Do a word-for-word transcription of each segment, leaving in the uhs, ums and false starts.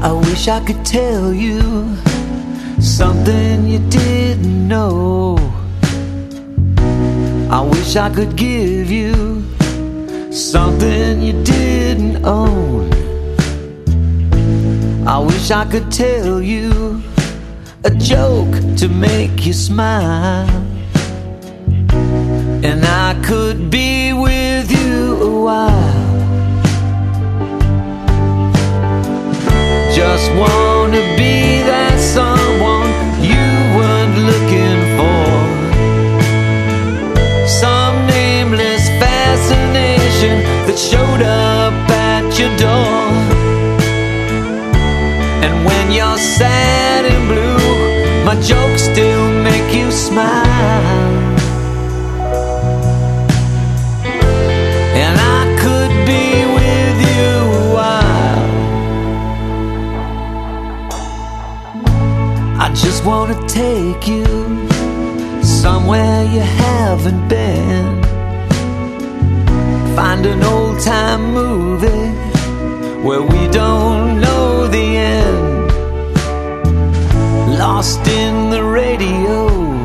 I wish I could tell you something you didn't know. I wish I could give you something you didn't own. I wish I could tell you a joke to make you smile, and I could be with you a while. Just wanna be that someone you weren't looking for, some nameless fascination that showed up at your door. And when you're sad and blue, my jokes still make you smile. And I could be with you a while. I just wanna take you somewhere you haven't been. Find an old time movie where we don't know the end. Lost in the radio,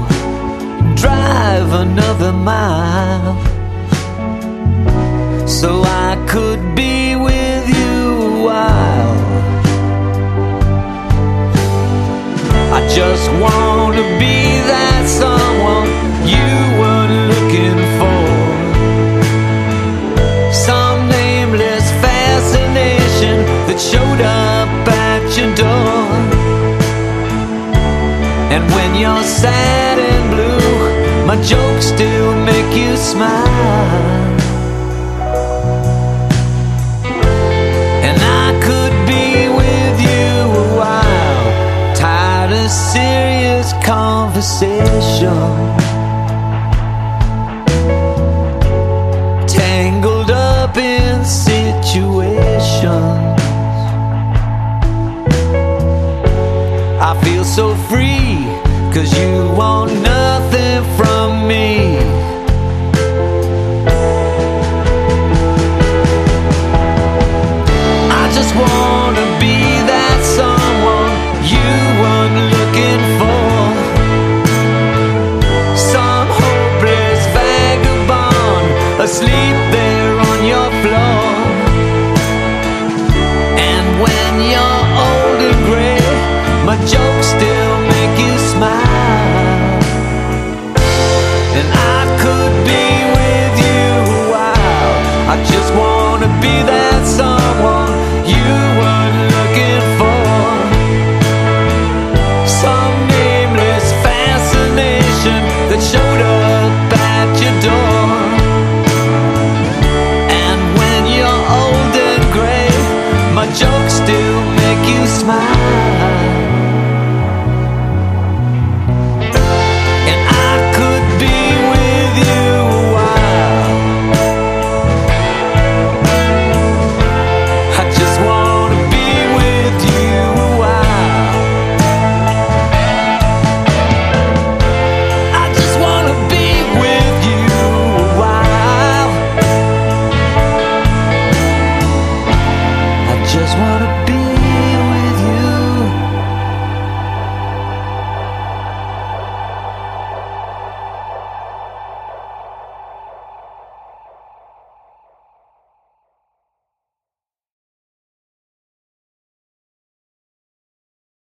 drive another mile, so I could be with you a while. I just wanna be that someone you weren't looking for, some nameless fascination that showed up at your door. And when you're sad and blue, my jokes still make you smile. And I could be with you a while. Tired of serious conversation, tangled up in situations. I feel so free, 'cause you want nothing from me. I just wanna be that someone you weren't looking for, some hopeless vagabond asleep there on your floor. And when you're old and gray, my jokes still make you smile. And I could be with you a while. I just wanna be that someone you weren't looking for, some nameless fascination that showed up at your door. And when you're old and gray, my jokes still make you smile.